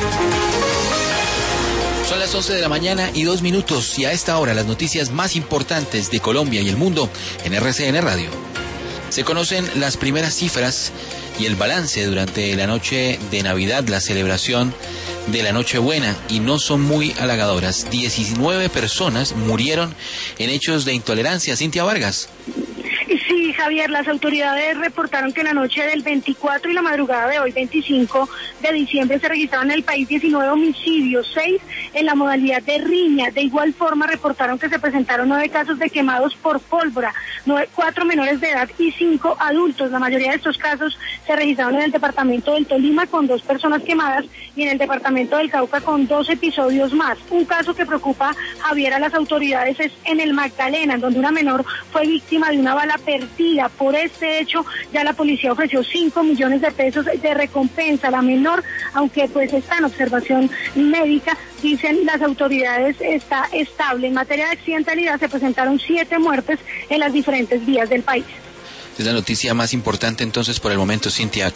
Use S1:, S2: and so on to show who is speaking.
S1: Son las 11 de la mañana y 2 minutos y a esta hora las noticias más importantes de Colombia y el mundo en RCN Radio. Se conocen las primeras cifras y el balance durante la noche de Navidad, la celebración de la Nochebuena, y no son muy halagadoras. 19 personas murieron en hechos de intolerancia. Cintia Vargas.
S2: Sí, Javier, las autoridades reportaron que la noche del 24 y la madrugada de hoy, 25 de diciembre, se registraron en el país 19 homicidios, 6 en la modalidad de riña. De igual forma, reportaron que se presentaron 9 casos de quemados por pólvora, 4 menores de edad y 5 adultos. La mayoría de estos casos se registraron en el departamento del Tolima con 2 personas quemadas y en el departamento del Cauca con 2 episodios más. Un caso que preocupa, Javier, a las autoridades es en el Magdalena, en donde una menor fue víctima de una bala perdida. Por este hecho, ya la policía ofreció 5 millones de pesos de recompensa a la menor, aunque pues está en observación médica. Dicen las autoridades está estable. En materia de accidentalidad se presentaron 7 muertes en las diferentes vías del país.
S1: Es la noticia más importante entonces por el momento, Cintia.